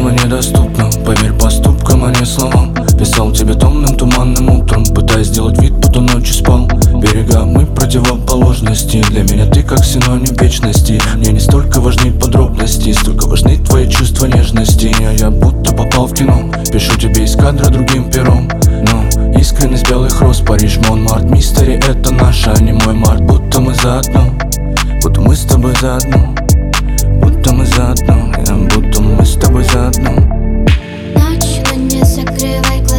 было недоступно. Поверь поступкам, а не словам. Писал тебе томным туманным утром, пытаясь сделать вид, будто ночью спал. Берега мы противоположности. Для меня ты как синоним вечности. Мне не столько важны подробности, столько важны твои чувства нежности. А я будто попал в кино. Пишу тебе из кадра другим пером. Но искренность белых роз, Париж, Монмарт, мистери, это наш, а не мой март. Будто мы заодно, будто мы с тобой заодно, будто мы заодно, будто мы с тобой заодно. Ночь, но не закрывай глаза.